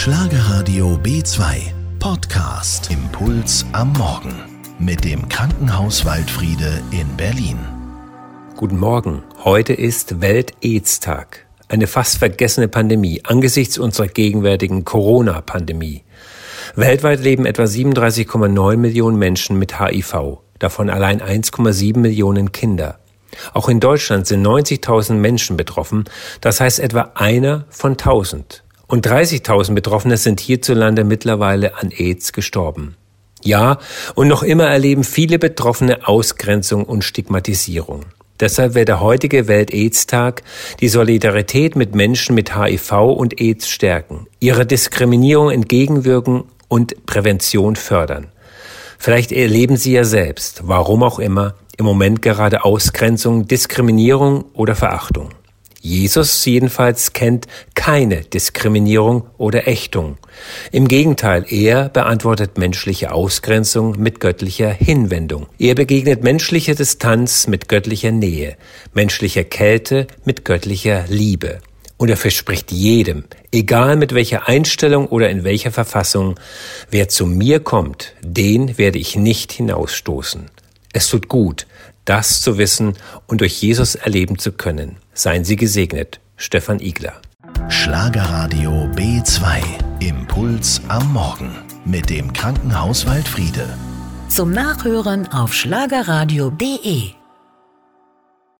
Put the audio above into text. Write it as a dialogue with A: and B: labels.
A: Schlagerradio B2 Podcast Impuls am Morgen mit dem Krankenhaus Waldfriede in Berlin.
B: Guten Morgen, heute ist Welt-Aids-Tag. Eine fast vergessene Pandemie angesichts unserer gegenwärtigen Corona-Pandemie. Weltweit leben etwa 37,9 Millionen Menschen mit HIV, davon allein 1,7 Millionen Kinder. Auch in Deutschland sind 90.000 Menschen betroffen, das heißt etwa einer von 1.000. Und 30.000 Betroffene sind hierzulande mittlerweile an AIDS gestorben. Ja, und noch immer erleben viele Betroffene Ausgrenzung und Stigmatisierung. Deshalb wird der heutige Welt-Aids-Tag die Solidarität mit Menschen mit HIV und AIDS stärken, ihrer Diskriminierung entgegenwirken und Prävention fördern. Vielleicht erleben Sie ja selbst, warum auch immer, im Moment gerade Ausgrenzung, Diskriminierung oder Verachtung. Jesus jedenfalls kennt keine Diskriminierung oder Ächtung. Im Gegenteil, er beantwortet menschliche Ausgrenzung mit göttlicher Hinwendung. Er begegnet menschlicher Distanz mit göttlicher Nähe, menschlicher Kälte mit göttlicher Liebe. Und er verspricht jedem, egal mit welcher Einstellung oder in welcher Verfassung, wer zu mir kommt, den werde ich nicht hinausstoßen. Es tut gut, das zu wissen und durch Jesus erleben zu können. Seien Sie gesegnet. Stefan Igler.
A: Schlagerradio B2 Impuls am Morgen mit dem Krankenhaus Waldfriede.
C: Zum Nachhören auf schlagerradio.de.